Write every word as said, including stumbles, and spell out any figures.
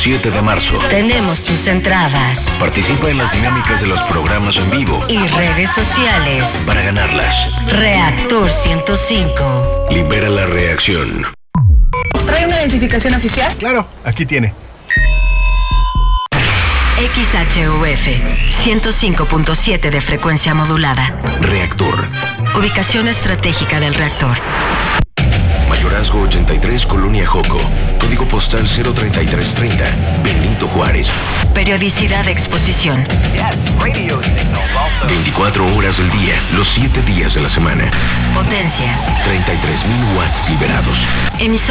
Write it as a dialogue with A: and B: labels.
A: siete de marzo.
B: Tenemos tus entradas.
A: Participa en las dinámicas de los programas en vivo
B: y redes sociales
A: para ganarlas.
B: Reactor ciento cinco.
A: Libera la reacción.
C: ¿Trae una identificación oficial?
D: Claro, aquí tiene.
B: X H U F ciento cinco punto siete de frecuencia modulada.
A: Reactor.
B: Ubicación estratégica del reactor.
A: Mayorazgo ochenta y tres, Colonia Joco. Código postal cero treinta y tres treinta, Benito Juárez.
B: Periodicidad de exposición.
A: veinticuatro horas del día, los siete días de la semana.
B: Potencia.
A: treinta y tres mil watts liberados.
B: Emisor